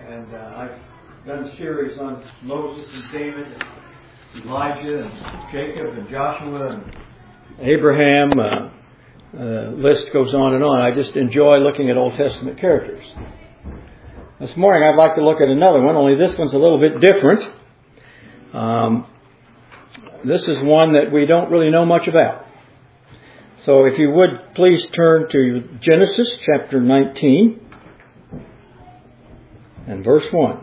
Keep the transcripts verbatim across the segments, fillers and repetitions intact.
And uh, I've done a series on Moses and David, and Elijah and Jacob and Joshua and Abraham. Uh, uh, list goes on and on. I just enjoy looking at Old Testament characters. This morning I'd like to look at another one, only this one's a little bit different. Um, this is one that we don't really know much about. So if you would please turn to Genesis chapter nineteen and verse one.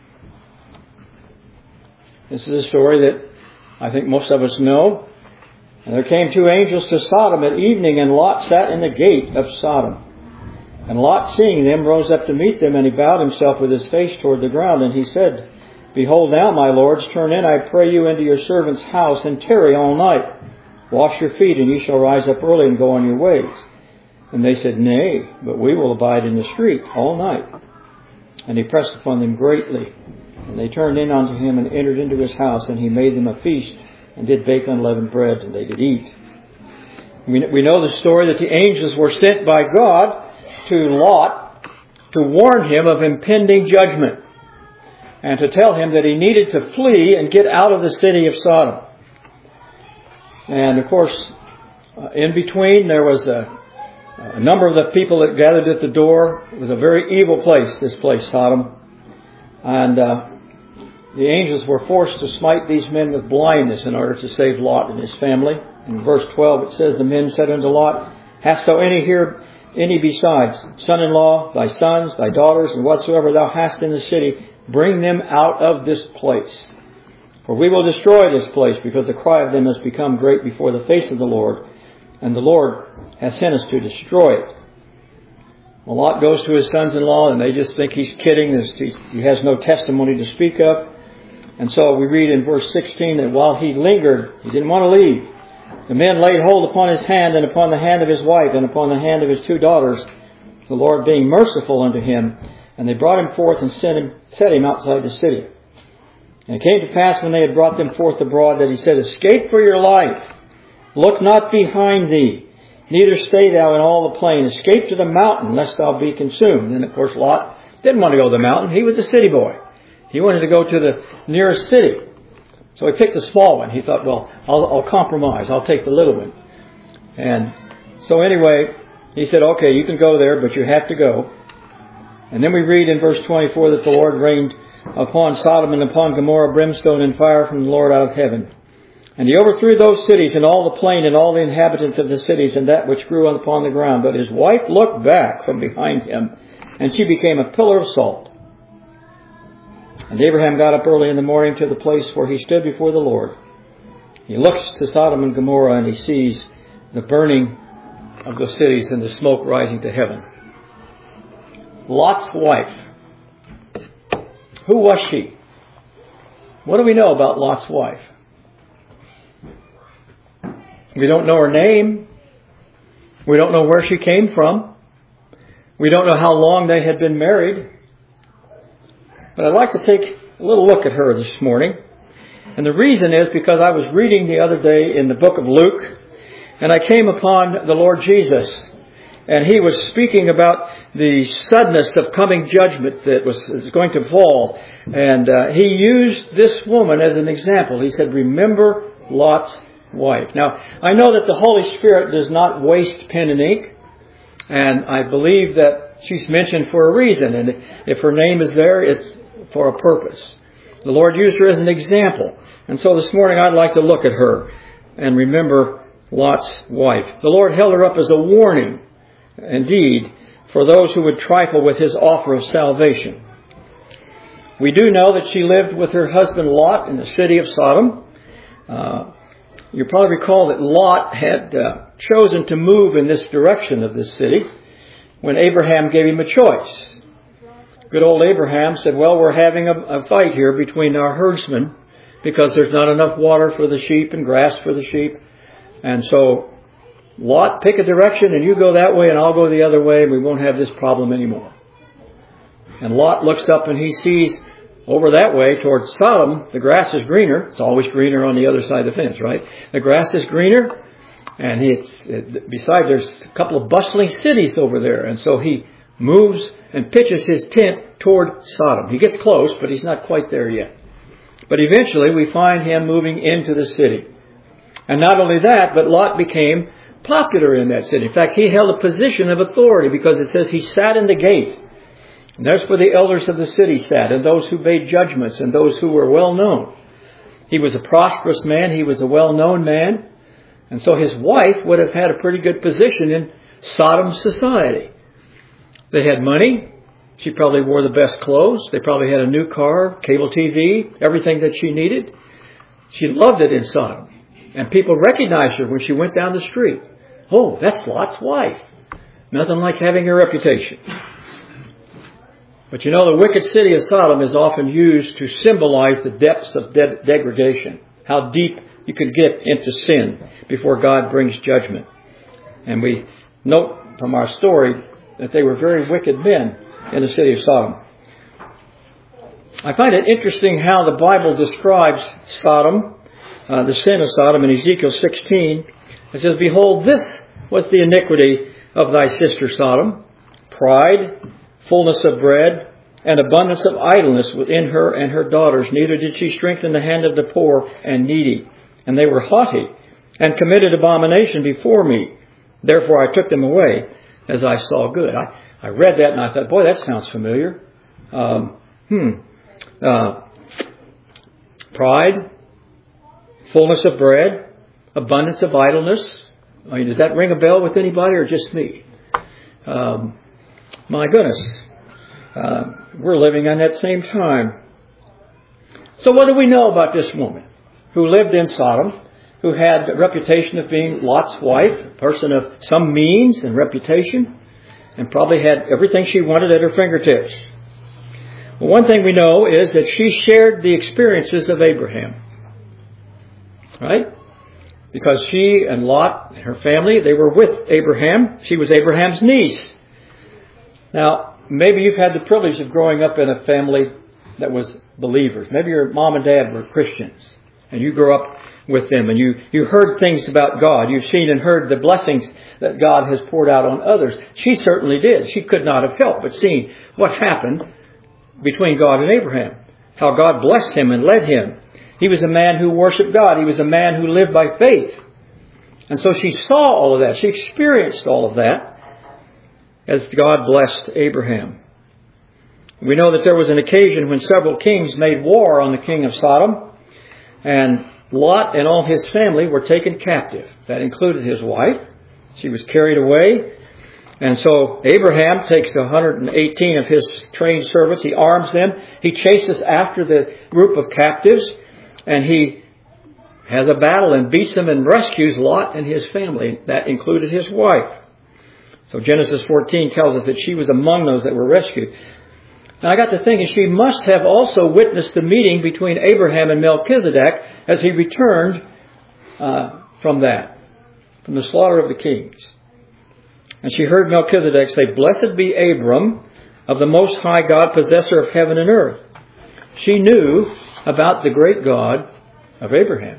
This is a story that I think most of us know. And there came two angels to Sodom at evening, and Lot sat in the gate of Sodom. And Lot, seeing them, rose up to meet them, and he bowed himself with his face toward the ground. And he said, Behold now, my lords, turn in, I pray you, into your servant's house, and tarry all night. Wash your feet, and ye shall rise up early and go on your ways. And they said, Nay, but we will abide in the street all night. And he pressed upon them greatly. And they turned in unto him, and entered into his house, and he made them a feast, and did bake unleavened bread, and they did eat. We know the story that the angels were sent by God to Lot to warn him of impending judgment, and to tell him that he needed to flee and get out of the city of Sodom. And of course, uh, in between there was a, a number of the people that gathered at the door. It was a very evil place, this place, Sodom. And uh, the angels were forced to smite these men with blindness in order to save Lot and his family. In verse twelve it says, The men said unto Lot, Hast thou any here, any besides, son-in-law, thy sons, thy daughters, and whatsoever thou hast in the city, bring them out of this place. For we will destroy this place, because the cry of them has become great before the face of the Lord, and the Lord has sent us to destroy it. Well, Lot goes to his sons-in-law, and they just think he's kidding. He has no testimony to speak of. And so we read in verse sixteen that while he lingered, he didn't want to leave. The men laid hold upon his hand, and upon the hand of his wife, and upon the hand of his two daughters, the Lord being merciful unto him. And they brought him forth and set him, set him outside the city. And it came to pass, when they had brought them forth abroad, that he said, Escape for your life. Look not behind thee, neither stay thou in all the plain. Escape to the mountain, lest thou be consumed. And of course Lot didn't want to go to the mountain. He was a city boy. He wanted to go to the nearest city. So he picked the small one. He thought, well, I'll, I'll compromise. I'll take the little one. And so anyway, he said, okay, you can go there, but you have to go. And then we read in verse twenty-four that the Lord rained upon Sodom and upon Gomorrah brimstone and fire from the Lord out of heaven. And he overthrew those cities and all the plain and all the inhabitants of the cities and that which grew upon the ground. But his wife looked back from behind him, and she became a pillar of salt. And Abraham got up early in the morning to the place where he stood before the Lord. He looks to Sodom and Gomorrah, and he sees the burning of the cities and the smoke rising to heaven. Lot's wife. Who was she? What do we know about Lot's wife? We don't know her name. We don't know where she came from. We don't know how long they had been married. But I'd like to take a little look at her this morning. And the reason is because I was reading the other day in the book of Luke, and I came upon the Lord Jesus. And he was speaking about the suddenness of coming judgment that was, was going to fall. And uh, he used this woman as an example. He said, Remember Lot's wife. Now, I know that the Holy Spirit does not waste pen and ink. And I believe that she's mentioned for a reason. And if her name is there, it's for a purpose. The Lord used her as an example. And so this morning I'd like to look at her and remember Lot's wife. The Lord held her up as a warning, indeed, for those who would trifle with his offer of salvation. We do know that she lived with her husband Lot in the city of Sodom. Uh, you probably recall that Lot had uh, chosen to move in this direction of this city when Abraham gave him a choice. Good old Abraham said, well, we're having a, a fight here between our herdsmen because there's not enough water for the sheep and grass for the sheep. And so, Lot, pick a direction and you go that way and I'll go the other way and we won't have this problem anymore. And Lot looks up and he sees over that way towards Sodom, the grass is greener. It's always greener on the other side of the fence, right? The grass is greener. And it's, it, besides, there's a couple of bustling cities over there. And so he moves and pitches his tent toward Sodom. He gets close, but he's not quite there yet. But eventually we find him moving into the city. And not only that, but Lot became popular in that city. In fact, he held a position of authority because it says he sat in the gate. And that's where the elders of the city sat, and those who made judgments, and those who were well known. He was a prosperous man. He was a well-known man. And so his wife would have had a pretty good position in Sodom society. They had money. She probably wore the best clothes. They probably had a new car, cable T V, everything that she needed. She loved it in Sodom. And people recognized her when she went down the street. Oh, that's Lot's wife. Nothing like having a reputation. But you know, the wicked city of Sodom is often used to symbolize the depths of de- degradation. How deep you could get into sin before God brings judgment. And we note from our story that they were very wicked men in the city of Sodom. I find it interesting how the Bible describes Sodom, uh, the sin of Sodom in Ezekiel sixteen. It says, "Behold, this was the iniquity of thy sister Sodom, pride, fullness of bread, and abundance of idleness within her and her daughters. Neither did she strengthen the hand of the poor and needy. And they were haughty, and committed abomination before me. Therefore I took them away, as I saw good." I, I read that and I thought, boy, that sounds familiar. Um, hmm. Uh, pride, fullness of bread, abundance of idleness. I mean, does that ring a bell with anybody or just me? Um, my goodness. Uh, we're living on that same time. So what do we know about this woman who lived in Sodom, who had a reputation of being Lot's wife, a person of some means and reputation, and probably had everything she wanted at her fingertips? Well, one thing we know is that she shared the experiences of Abraham. Right? Because she and Lot and her family, they were with Abraham. She was Abraham's niece. Now, maybe you've had the privilege of growing up in a family that was believers. Maybe your mom and dad were Christians, and you grew up with them, and you, you heard things about God. You've seen and heard the blessings that God has poured out on others. She certainly did. She could not have helped but seen what happened between God and Abraham, how God blessed him and led him. He was a man who worshiped God. He was a man who lived by faith. And so she saw all of that. She experienced all of that as God blessed Abraham. We know that there was an occasion when several kings made war on the king of Sodom, and Lot and all his family were taken captive. That included his wife. She was carried away. And so Abraham takes one hundred eighteen of his trained servants. He arms them. He chases after the group of captives. And he has a battle and beats them and rescues Lot and his family. That included his wife. So Genesis fourteen tells us that she was among those that were rescued. And I got to thinking, she must have also witnessed the meeting between Abraham and Melchizedek as he returned uh, from that, from the slaughter of the kings. And she heard Melchizedek say, "Blessed be Abram of the Most High God, possessor of heaven and earth." She knew about the great God of Abraham.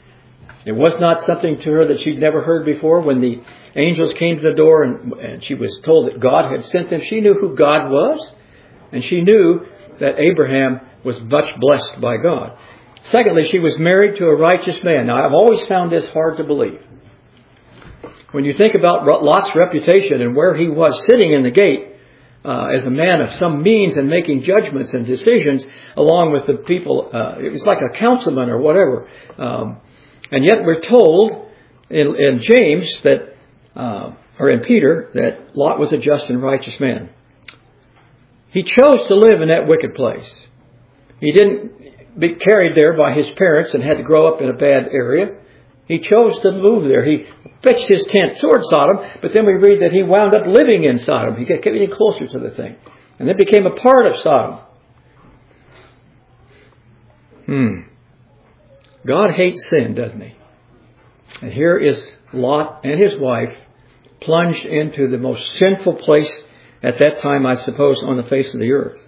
It was not something to her that she'd never heard before. When the angels came to the door and, and she was told that God had sent them, she knew who God was. And she knew that Abraham was much blessed by God. Secondly, she was married to a righteous man. Now, I've always found this hard to believe. When you think about Lot's reputation and where he was sitting in the gate uh, as a man of some means and making judgments and decisions along with the people, uh, it was like a councilman or whatever. Um, and yet we're told in, in James that, uh, or in Peter, that Lot was a just and righteous man. He chose to live in that wicked place. He didn't be carried there by his parents and had to grow up in a bad area. He chose to move there. He pitched his tent toward Sodom, but then we read that he wound up living in Sodom. He kept getting closer to the thing. And then became a part of Sodom. Hmm. God hates sin, doesn't he? And here is Lot and his wife plunged into the most sinful place at that time, I suppose, on the face of the earth.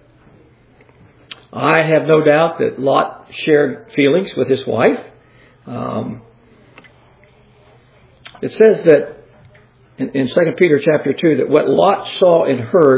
I have no doubt that Lot shared feelings with his wife. Um, it says that in, in Second Peter chapter two, that what Lot saw and heard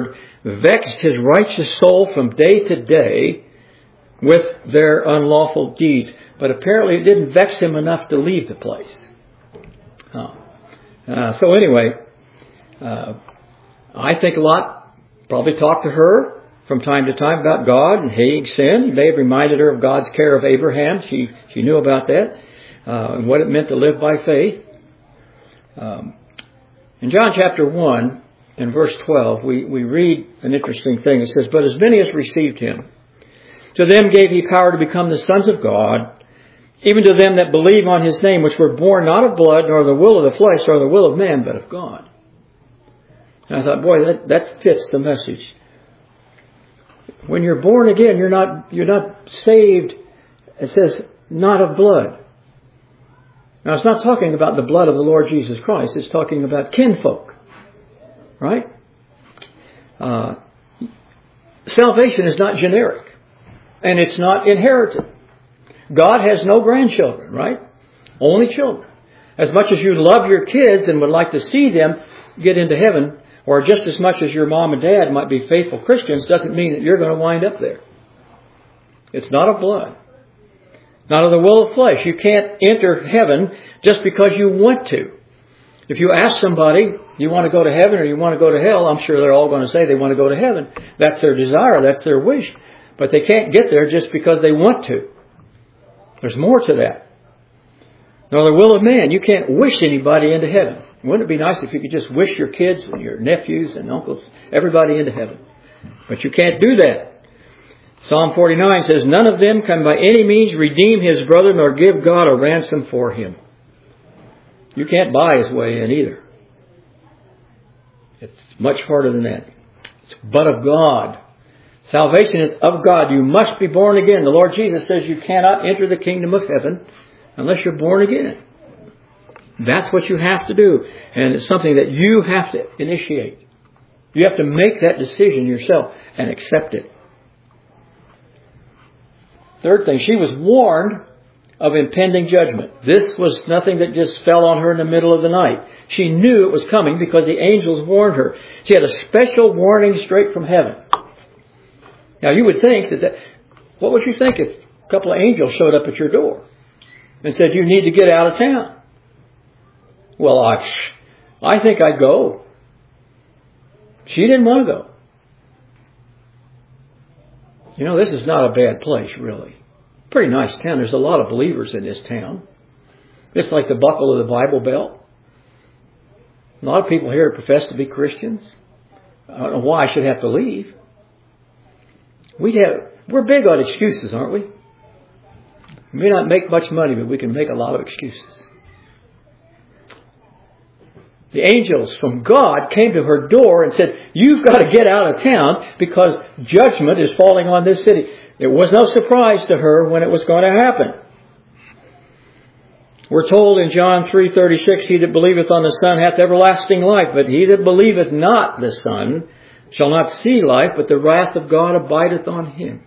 vexed his righteous soul from day to day with their unlawful deeds. But apparently it didn't vex him enough to leave the place. Oh. Uh, so anyway, uh, I think Lot probably talked to her from time to time about God and hating sin. He may have reminded her of God's care of Abraham. She she knew about that uh, and what it meant to live by faith. Um, in John chapter one, in verse twelve, we, we read an interesting thing. It says, "But as many as received him, to them gave he power to become the sons of God, even to them that believe on his name, which were born not of blood, nor the will of the flesh, nor the will of man, but of God." And I thought, boy, that, that fits the message. When you're born again, you're not you're not saved, it says, not of blood. Now, it's not talking about the blood of the Lord Jesus Christ. It's talking about kinfolk. Right? Uh, salvation is not generic. And it's not inherited. God has no grandchildren, right? Only children. As much as you love your kids and would like to see them get into heaven, or just as much as your mom and dad might be faithful Christians, doesn't mean that you're going to wind up there. It's not of blood. Not of the will of flesh. You can't enter heaven just because you want to. If you ask somebody, you want to go to heaven or you want to go to hell, I'm sure they're all going to say they want to go to heaven. That's their desire. That's their wish. But they can't get there just because they want to. There's more to that. Nor the will of man. You can't wish anybody into heaven. Wouldn't it be nice if you could just wish your kids and your nephews and uncles, everybody into heaven? But you can't do that. Psalm forty-nine says, "None of them can by any means redeem his brother, nor give God a ransom for him." You can't buy his way in either. It's much harder than that. It's but of God. Salvation is of God. You must be born again. The Lord Jesus says you cannot enter the kingdom of heaven unless you're born again. That's what you have to do. And it's something that you have to initiate. You have to make that decision yourself and accept it. Third thing, she was warned of impending judgment. This was nothing that just fell on her in the middle of the night. She knew it was coming because the angels warned her. She had a special warning straight from heaven. Now you would think that, that what would you think if a couple of angels showed up at your door and said you need to get out of town? Well, I, I think I'd go. She didn't want to go. You know, this is not a bad place, really. Pretty nice town. There's a lot of believers in this town. It's like the buckle of the Bible Belt. A lot of people here profess to be Christians. I don't know why I should have to leave. We have, we're big on excuses, aren't we? We may not make much money, but we can make a lot of excuses. The angels from God came to her door and said, you've got to get out of town because judgment is falling on this city. It was no surprise to her when it was going to happen. We're told in John three thirty-six, he that believeth on the Son hath everlasting life, but he that believeth not the Son shall not see life, but the wrath of God abideth on him.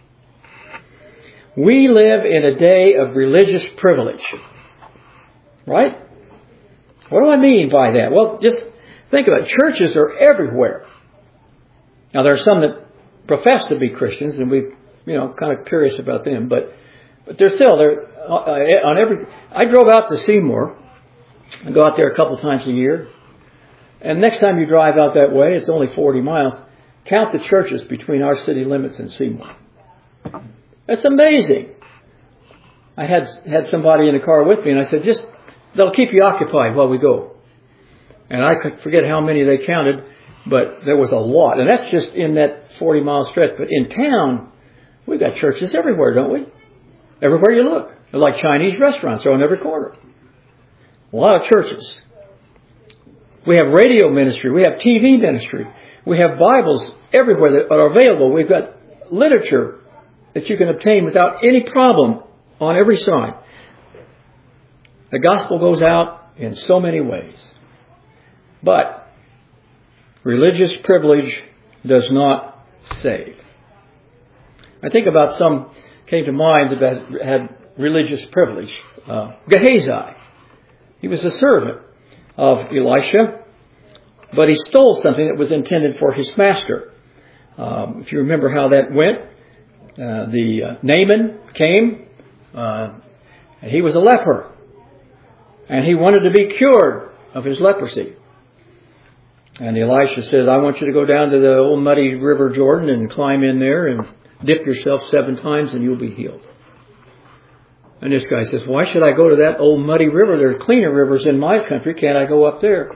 We live in a day of religious privilege. Right? What do I mean by that? Well, just think about it. Churches are everywhere. Now, there are some that profess to be Christians, and we've, you know, kind of curious about them, but but they're still they're uh, on every. I drove out to Seymour. I go out there a couple times a year, and next time you drive out that way, it's only forty miles. Count the churches between our city limits and Seymour. That's amazing. I had had somebody in the car with me, and I said, just. They'll keep you occupied while we go. And I could forget how many they counted, but there was a lot. And that's just in that forty mile stretch. But in town, we've got churches everywhere, don't we? Everywhere you look. They're like Chinese restaurants. They're on every corner. A lot of churches. We have radio ministry. We have T V ministry. We have Bibles everywhere that are available. We've got literature that you can obtain without any problem on every side. The gospel goes out in so many ways. But religious privilege does not save. I think about some came to mind that had religious privilege. Uh, Gehazi. He was a servant of Elisha, but he stole something that was intended for his master. Um, if you remember how that went, uh, the uh, Naaman came, uh, and he was a leper. And he wanted to be cured of his leprosy. And Elisha says, I want you to go down to the old muddy river Jordan and climb in there and dip yourself seven times and you'll be healed. And this guy says, why should I go to that old muddy river? There are cleaner rivers in my country. Can't I go up there?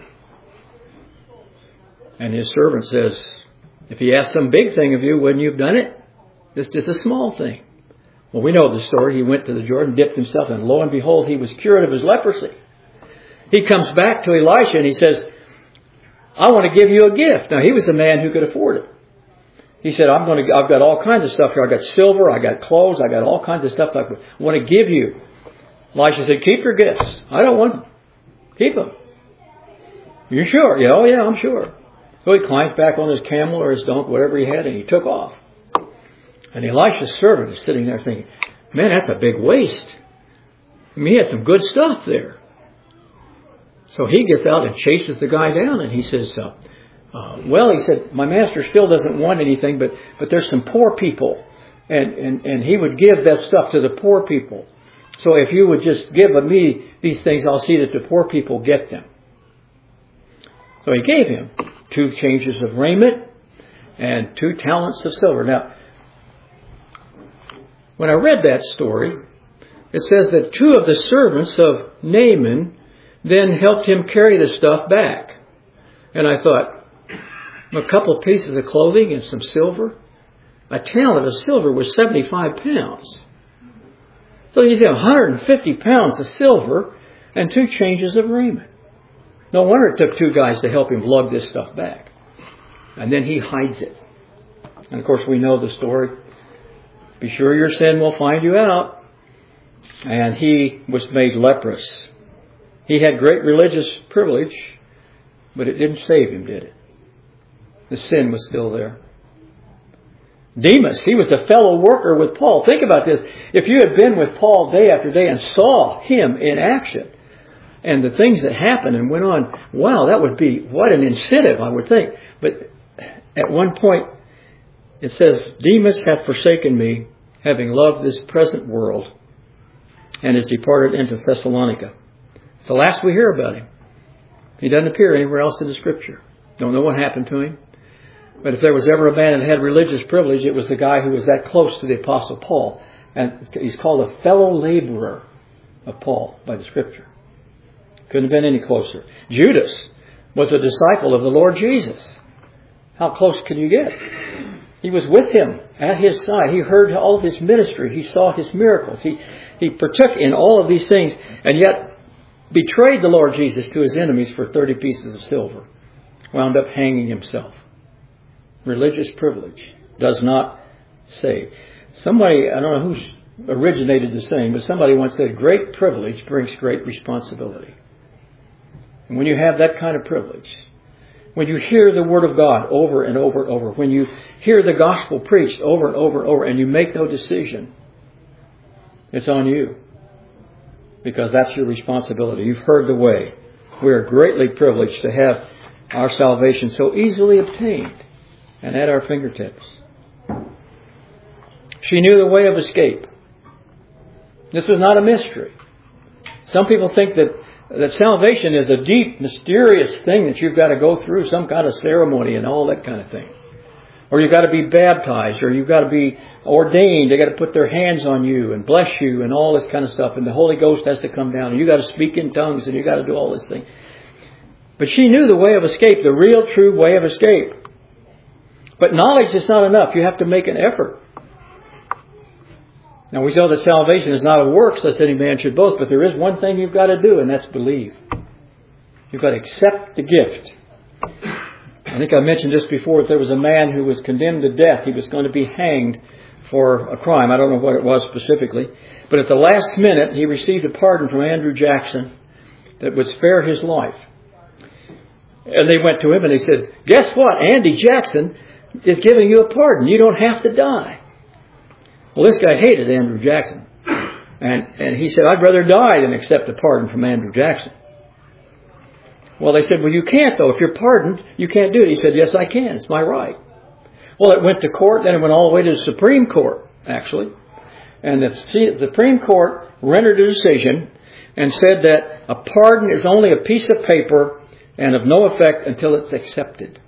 And his servant says, if he asked some big thing of you, wouldn't you have done it? It's just a small thing. Well, we know the story. He went to the Jordan, dipped himself, and lo and behold, he was cured of his leprosy. He comes back to Elisha and he says, I want to give you a gift. Now, he was a man who could afford it. He said, I'm going to, I've got all kinds of stuff here. I got silver, I got clothes, I got all kinds of stuff I want to give you. Elisha said, keep your gifts. I don't want them. Keep them. You sure? Yeah, oh yeah, I'm sure. So he climbs back on his camel or his donkey, whatever he had, and he took off. And Elisha's servant is sitting there thinking, man, that's a big waste. I mean, he had some good stuff there. So he gets out and chases the guy down, and he says, uh, uh, well, he said, my master still doesn't want anything, but, but there's some poor people. And, and, and he would give that stuff to the poor people. So if you would just give me these things, I'll see that the poor people get them. So he gave him two changes of raiment and two talents of silver. Now, when I read that story, it says that two of the servants of Naaman then helped him carry the stuff back. And I thought, a couple of pieces of clothing and some silver? A talent of silver was seventy-five pounds. So you see one hundred fifty pounds of silver and two changes of raiment. No wonder it took two guys to help him lug this stuff back. And then he hides it. And of course we know the story. Be sure your sin will find you out. And he was made leprous. He had great religious privilege, but it didn't save him, did it? The sin was still there. Demas, he was a fellow worker with Paul. Think about this. If you had been with Paul day after day and saw him in action and the things that happened and went on, wow, that would be, what an incentive, I would think. But at one point, it says, Demas hath forsaken me, having loved this present world, and is departed into Thessalonica. It's the last we hear about him. He doesn't appear anywhere else in the Scripture. Don't know what happened to him. But if there was ever a man that had religious privilege, it was the guy who was that close to the Apostle Paul. And he's called a fellow laborer of Paul by the Scripture. Couldn't have been any closer. Judas was a disciple of the Lord Jesus. How close can you get? He was with him at his side. He heard all of his ministry. He saw his miracles. He, he partook in all of these things and yet betrayed the Lord Jesus to his enemies for thirty pieces of silver. Wound up hanging himself. Religious privilege does not save. Somebody, I don't know who's originated the saying, but somebody once said, great privilege brings great responsibility. And when you have that kind of privilege, when you hear the Word of God over and over and over, when you hear the gospel preached over and over and over, and you make no decision, it's on you. Because that's your responsibility. You've heard the way. We are greatly privileged to have our salvation so easily obtained and at our fingertips. She knew the way of escape. This was not a mystery. Some people think that, that salvation is a deep, mysterious thing that you've got to go through, some kind of ceremony and all that kind of thing. Or you've got to be baptized, or you've got to be ordained. They've got to put their hands on you and bless you and all this kind of stuff. And the Holy Ghost has to come down, and you've got to speak in tongues, and you've got to do all this thing. But she knew the way of escape, the real, true way of escape. But knowledge is not enough. You have to make an effort. Now we know that salvation is not of works, lest any man should boast. But there is one thing you've got to do, and that's believe. You've got to accept the gift. I think I mentioned this before. That there was a man who was condemned to death. He was going to be hanged for a crime. I don't know what it was specifically. But at the last minute, he received a pardon from Andrew Jackson that would spare his life. And they went to him and they said, guess what? Andy Jackson is giving you a pardon. You don't have to die. Well, this guy hated Andrew Jackson. And, and he said, I'd rather die than accept a pardon from Andrew Jackson. Well, they said, well, you can't, though. If you're pardoned, you can't do it. He said, yes, I can. It's my right. Well, it went to court, then it went all the way to the Supreme Court, actually. And the Supreme Court rendered a decision and said that a pardon is only a piece of paper and of no effect until it's accepted.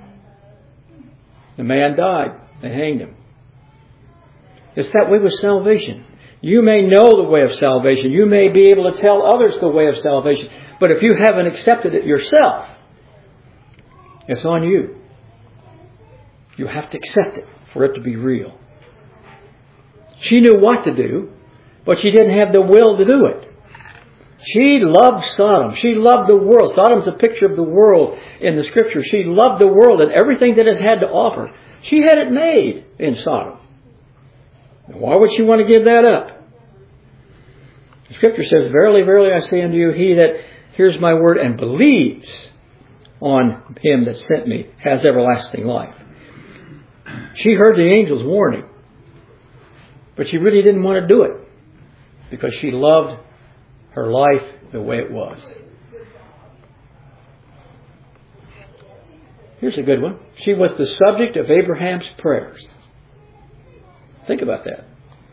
The man died. They hanged him. It's that way with salvation. You may know the way of salvation. You may be able to tell others the way of salvation. But if you haven't accepted it yourself, it's on you. You have to accept it for it to be real. She knew what to do, but she didn't have the will to do it. She loved Sodom. She loved the world. Sodom's a picture of the world in the Scripture. She loved the world and everything that it had to offer. She had it made in Sodom. Why would she want to give that up? The Scripture says, "Verily, verily, I say unto you, he that hears my word and believes on him that sent me has everlasting life." She heard the angel's warning, but she really didn't want to do it because she loved her life the way it was. Here's a good one. She was the subject of Abraham's prayers. Think about that.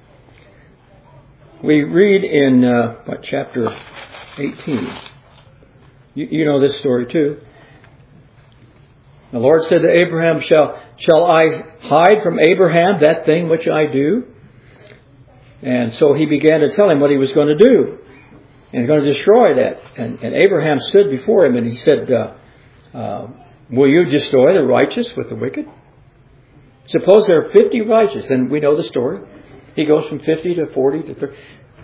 We read in, uh, what, chapter eighteen. You, you know this story too. The Lord said to Abraham, Shall, shall I hide from Abraham that thing which I do? And so he began to tell him what he was going to do. And he's going to destroy that. And, and Abraham stood before him and he said, uh, uh, will you destroy the righteous with the wicked? Suppose there are fifty righteous. And we know the story. He goes from fifty to forty to thirty.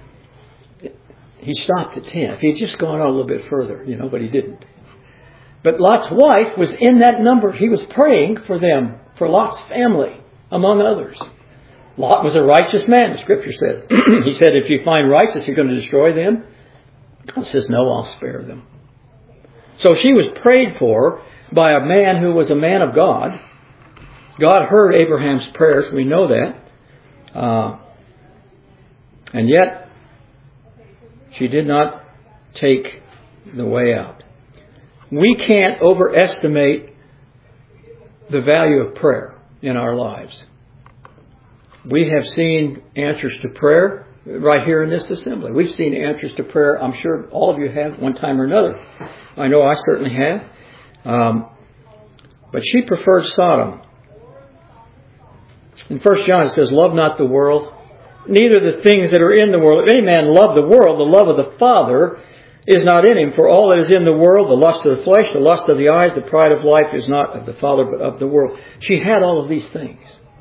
He stopped at ten. If he had just gone on a little bit further, you know, but he didn't. But Lot's wife was in that number. He was praying for them, for Lot's family, among others. Lot was a righteous man, the Scripture says. He said, if you find righteous, you're going to destroy them. God says, no, I'll spare them. So she was prayed for by a man who was a man of God. God heard Abraham's prayers. We know that. Uh, and yet, she did not take the way out. We can't overestimate the value of prayer in our lives. We have seen answers to prayer right here in this assembly. We've seen answers to prayer. I'm sure all of you have one time or another. I know I certainly have. Um, but she preferred Sodom. In First John it says, love not the world, neither the things that are in the world. If any man love the world, the love of the Father is not in him. For all that is in the world, the lust of the flesh, the lust of the eyes, the pride of life is not of the Father but of the world. She had all of these things.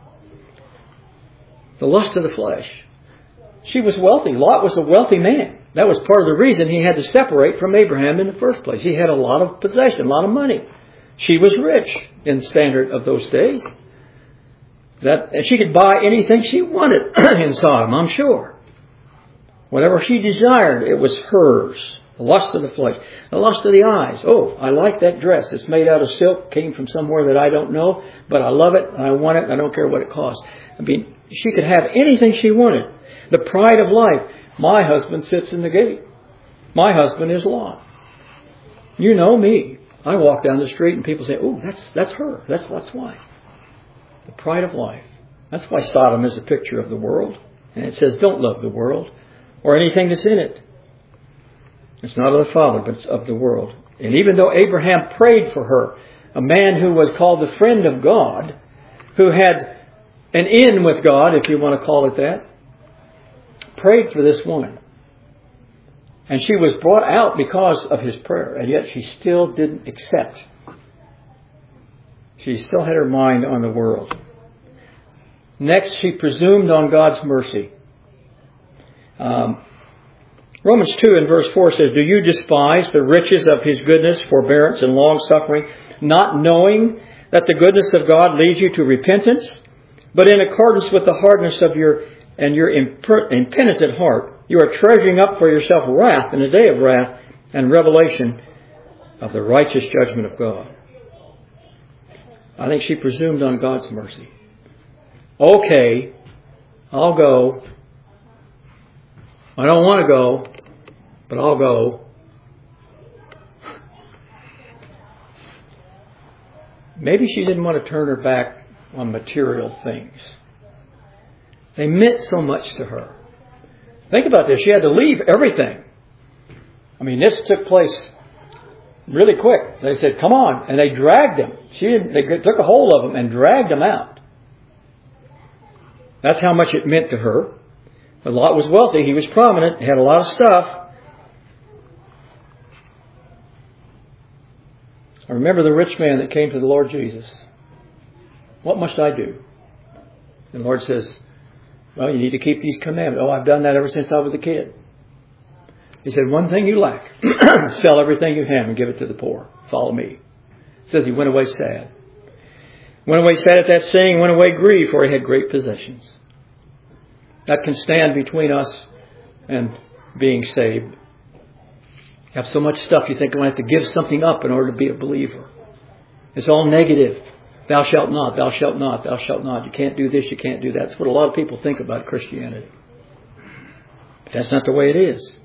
The lust of the flesh. She was wealthy. Lot was a wealthy man. That was part of the reason he had to separate from Abraham in the first place. He had a lot of possession, a lot of money. She was rich in the standard of those days. That and she could buy anything she wanted in Sodom, I'm sure. Whatever she desired, it was hers. The lust of the flesh. The lust of the eyes. Oh, I like that dress. It's made out of silk. Came from somewhere that I don't know. But I love it. I want it. I don't care what it costs. I mean, she could have anything she wanted. The pride of life. My husband sits in the gate. My husband is Lot. You know me. I walk down the street and people say, oh, that's that's her. That's Lot's wife. The pride of life. That's why Sodom is a picture of the world. And it says, don't love the world or anything that's in it. It's not of the Father, but it's of the world. And even though Abraham prayed for her, a man who was called the friend of God, who had an in with God, if you want to call it that, prayed for this woman. And she was brought out because of his prayer, and yet she still didn't accept. She still had her mind on the world. Next, she presumed on God's mercy. Um, Romans two and verse four says, do you despise the riches of His goodness, forbearance, and long-suffering, not knowing that the goodness of God leads you to repentance? But in accordance with the hardness of your and your impenitent heart, you are treasuring up for yourself wrath in the day of wrath and revelation of the righteous judgment of God. I think she presumed on God's mercy. Okay, I'll go. I don't want to go, but I'll go. Maybe she didn't want to turn her back on material things. They meant so much to her. Think about this. She had to leave everything. I mean, this took place really quick. They said, come on. And they dragged him. She didn't, they took a hold of him and dragged him out. That's how much it meant to her. But Lot was wealthy. He was prominent. He had a lot of stuff. I remember the rich man that came to the Lord Jesus. What must I do? And the Lord says, well, you need to keep these commandments. Oh, I've done that ever since I was a kid. He said, one thing you lack. Sell everything you have and give it to the poor. Follow me. It says he went away sad. Went away sad at that saying, went away grieved, for he had great possessions. That can stand between us and being saved. You have so much stuff you think I'm going to have to give something up in order to be a believer. It's all negative. Thou shalt not, thou shalt not, thou shalt not. You can't do this, you can't do that. That's what a lot of people think about Christianity. But that's not the way it is.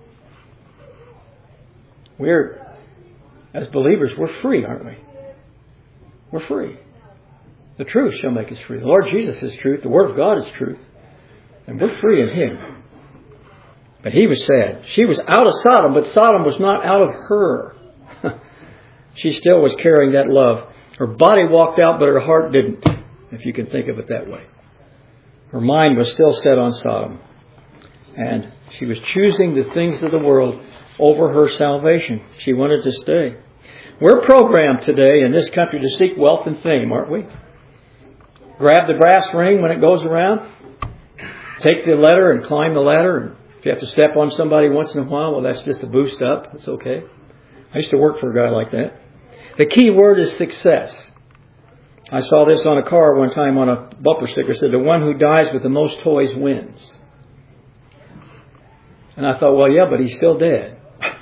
We're, as believers, we're free, aren't we? We're free. The truth shall make us free. The Lord Jesus is truth. The Word of God is truth. And we're free in Him. But he was sad. She was out of Sodom, but Sodom was not out of her. She still was carrying that love. Her body walked out, but her heart didn't, if you can think of it that way. Her mind was still set on Sodom. And she was choosing the things of the world over her salvation. She wanted to stay. We're programmed today in this country to seek wealth and fame, aren't we? Grab the brass ring when it goes around. Take the letter and climb the ladder. And if you have to step on somebody once in a while, well, that's just a boost up. It's okay. I used to work for a guy like that. The key word is success. I saw this on a car one time on a bumper sticker. It said, the one who dies with the most toys wins. And I thought, well, yeah, but he's still dead.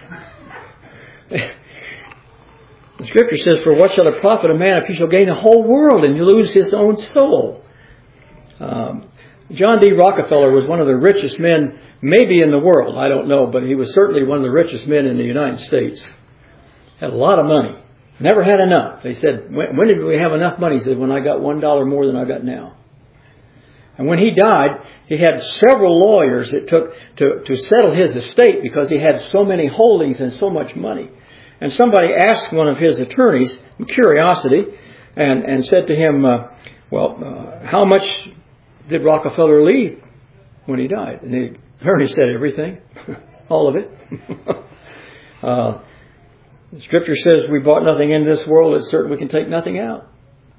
The Scripture says, for what shall it profit a man if he shall gain the whole world and lose his own soul? Um, John D. Rockefeller was one of the richest men, maybe in the world. I don't know, but he was certainly one of the richest men in the United States. Had a lot of money. Never had enough. They said, when, when did we have enough money? He said, when I got one dollar more than I got now. And when he died, he had several lawyers that took to, to settle his estate because he had so many holdings and so much money. And somebody asked one of his attorneys, in curiosity, and, and said to him, uh, well, uh, how much did Rockefeller leave when he died? And the attorney said, everything. All of it. uh, the Scripture says we bought nothing in this world. It's certain we can take nothing out.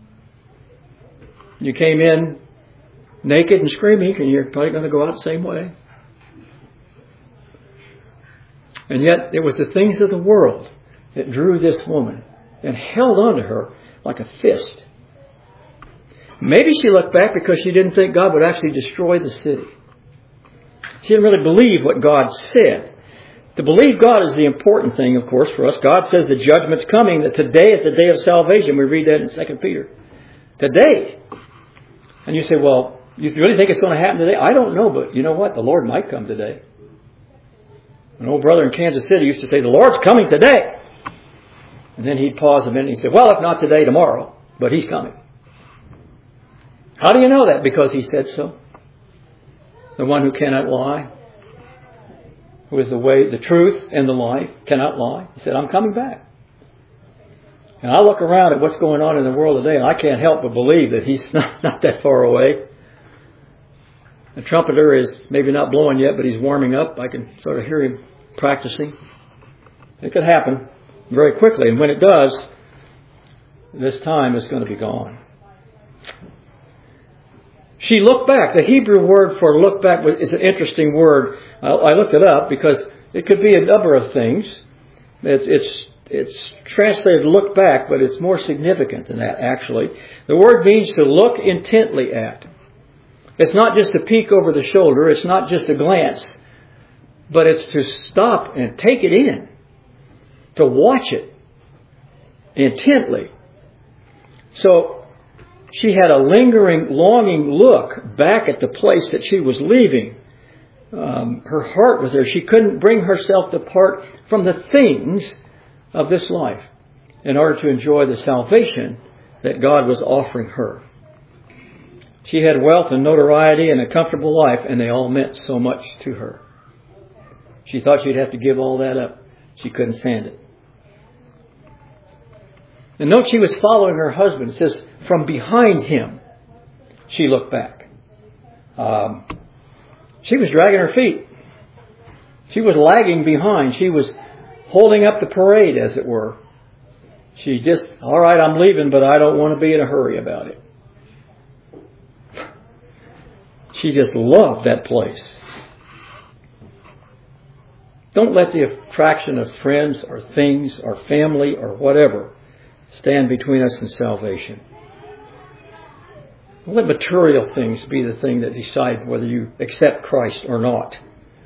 You came in naked and screaming, and you're probably going to go out the same way. And yet it was the things of the world that drew this woman and held on to her like a fist. Maybe she looked back because she didn't think God would actually destroy the city. She didn't really believe what God said. To believe God is the important thing, of course, for us. God says the judgment's coming, that today is the day of salvation. We read that in Second Peter. Today. And you say, well, you really think it's going to happen today? I don't know, but you know what? The Lord might come today. An old brother in Kansas City used to say, the Lord's coming today. And then he'd pause a minute and he'd say, well, if not today, tomorrow. But He's coming. How do you know that? Because He said so. The one who cannot lie, who is the way, the truth, and the life, cannot lie. He said, I'm coming back. And I look around at what's going on in the world today, and I can't help but believe that He's not, not that far away. The trumpeter is maybe not blowing yet, but he's warming up. I can sort of hear him practicing. It could happen very quickly. And when it does, this time is going to be gone. She looked back. The Hebrew word for look back is an interesting word. I looked it up because it could be a number of things. It's, it's, it's translated look back, but it's more significant than that, actually. The word means to look intently at. It's not just a peek over the shoulder. It's not just a glance. But it's to stop and take it in. To watch it intently. So she had a lingering, longing look back at the place that she was leaving. Um, her heart was there. She couldn't bring herself to part from the things of this life in order to enjoy the salvation that God was offering her. She had wealth and notoriety and a comfortable life, and they all meant so much to her. She thought she'd have to give all that up. She couldn't stand it. And note she was following her husband. It says, from behind him, she looked back. Um, she was dragging her feet. She was lagging behind. She was holding up the parade, as it were. She just, all right, I'm leaving, but I don't want to be in a hurry about it. She just loved that place. Don't let the attraction of friends or things or family or whatever stand between us and salvation. Don't let material things be the thing that decide whether you accept Christ or not.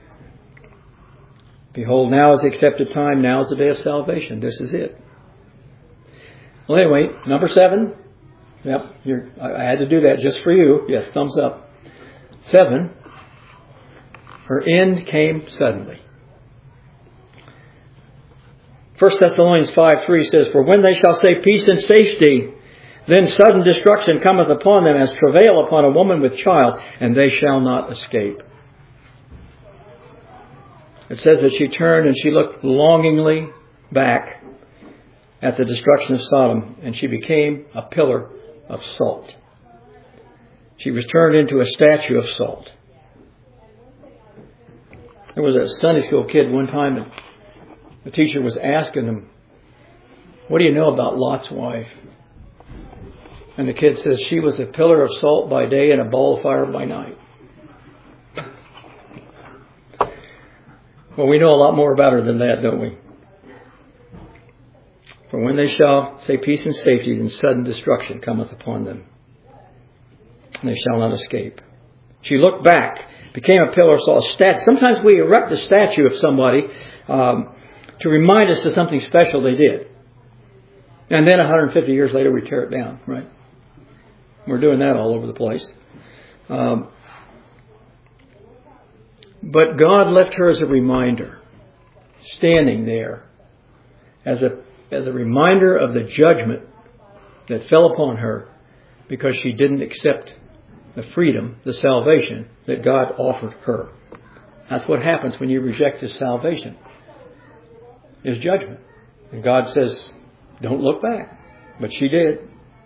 Behold, now is the accepted time. Now is the day of salvation. This is it. Well, anyway, number seven. Yep, you're, I had to do that just for you. Yes, thumbs up. Seven. Her end came suddenly. First Thessalonians five three says, for when they shall say peace and safety, then sudden destruction cometh upon them as travail upon a woman with child, and they shall not escape. It says that she turned and she looked longingly back at the destruction of Sodom, and she became a pillar of salt. She was turned into a statue of salt. There was a Sunday school kid one time, and the teacher was asking him, what do you know about Lot's wife? And the kid says, she was a pillar of salt by day and a ball of fire by night. Well, we know a lot more about her than that, don't we? For when they shall say peace and safety, then sudden destruction cometh upon them, and they shall not escape. She looked back, became a pillar of salt. Stat- Sometimes we erect a statue of somebody um, to remind us of something special they did. And then one hundred fifty years later, we tear it down, right? We're doing that all over the place. Um, but God left her as a reminder, standing there as a as a reminder of the judgment that fell upon her because she didn't accept the freedom, the salvation that God offered her. That's what happens when you reject His salvation, is judgment. And God says, don't look back. But she did.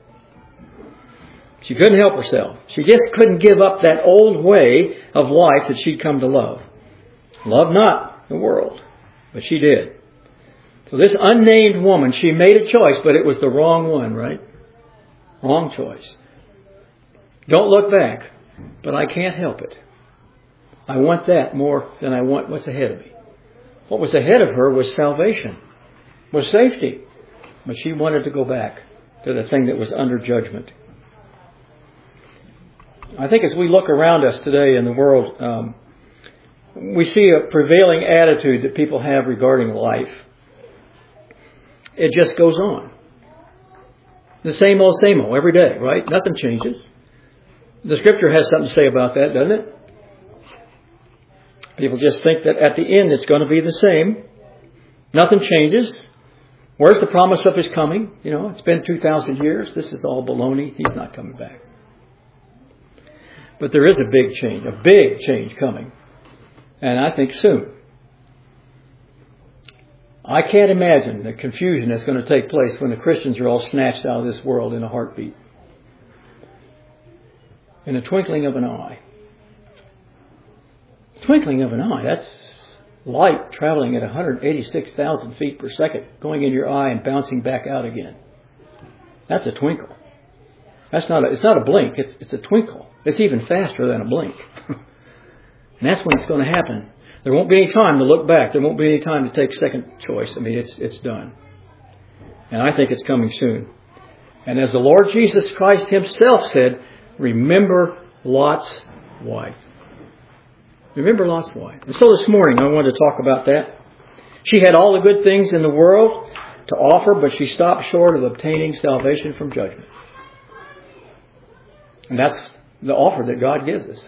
She couldn't help herself. She just couldn't give up that old way of life that she'd come to love. Love not the world, but she did. So this unnamed woman, she made a choice, but it was the wrong one, right? Wrong choice. Don't look back, but I can't help it. I want that more than I want what's ahead of me. What was ahead of her was salvation, was safety. But she wanted to go back to the thing that was under judgment. I think as we look around us today in the world, um, we see a prevailing attitude that people have regarding life. It just goes on. The same old, same old every day, right? Nothing changes. The Scripture has something to say about that, doesn't it? People just think that at the end it's going to be the same. Nothing changes. Where's the promise of His coming? You know, it's been two thousand years. This is all baloney. He's not coming back. But there is a big change, a big change coming. And I think soon. I can't imagine the confusion that's going to take place when the Christians are all snatched out of this world in a heartbeat. In a twinkling of an eye. Twinkling of an eye, that's light traveling at one hundred eighty-six thousand feet per second, going in your eye and bouncing back out again. That's a twinkle. That's not a, it's not a blink, it's, it's a twinkle. It's even faster than a blink. And that's when it's going to happen. There won't be any time to look back. There won't be any time to take second choice. I mean, it's it's done. And I think it's coming soon. And as the Lord Jesus Christ Himself said, remember Lot's wife. Remember Lot's wife. And so this morning I wanted to talk about that. She had all the good things in the world to offer, but she stopped short of obtaining salvation from judgment. And that's the offer that God gives us.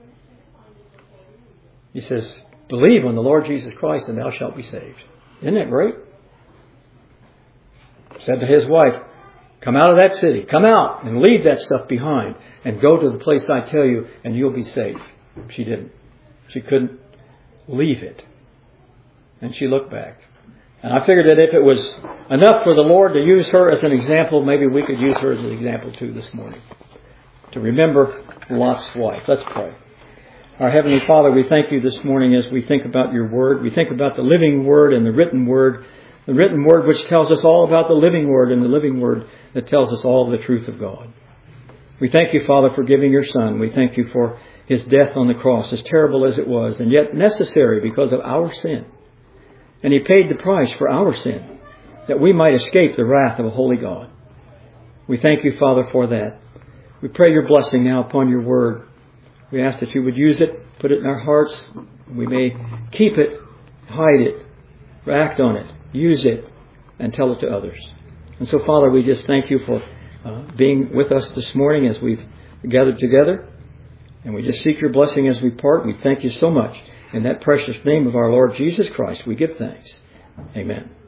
He says, believe on the Lord Jesus Christ and thou shalt be saved. Isn't that great? Said to his wife, Come out of that city. Come out and leave that stuff behind and go to the place I tell you and you'll be safe. She didn't. She couldn't leave it. And she looked back. And I figured that if it was enough for the Lord to use her as an example, maybe we could use her as an example too this morning. To remember Lot's wife. Let's pray. Our Heavenly Father, we thank you this morning as we think about your Word. We think about the living Word and the written Word. The written Word which tells us all about the living Word and the living Word that tells us all the truth of God. We thank you, Father, for giving your Son. We thank you for his death on the cross, as terrible as it was, and yet necessary because of our sin. And he paid the price for our sin, that we might escape the wrath of a holy God. We thank you, Father, for that. We pray your blessing now upon your word. We ask that you would use it, put it in our hearts. We may keep it, hide it, act on it, use it, and tell it to others. And so, Father, we just thank you for uh, being with us this morning as we've gathered together. And we just seek your blessing as we part. We thank you so much. In that precious name of our Lord Jesus Christ, we give thanks. Amen.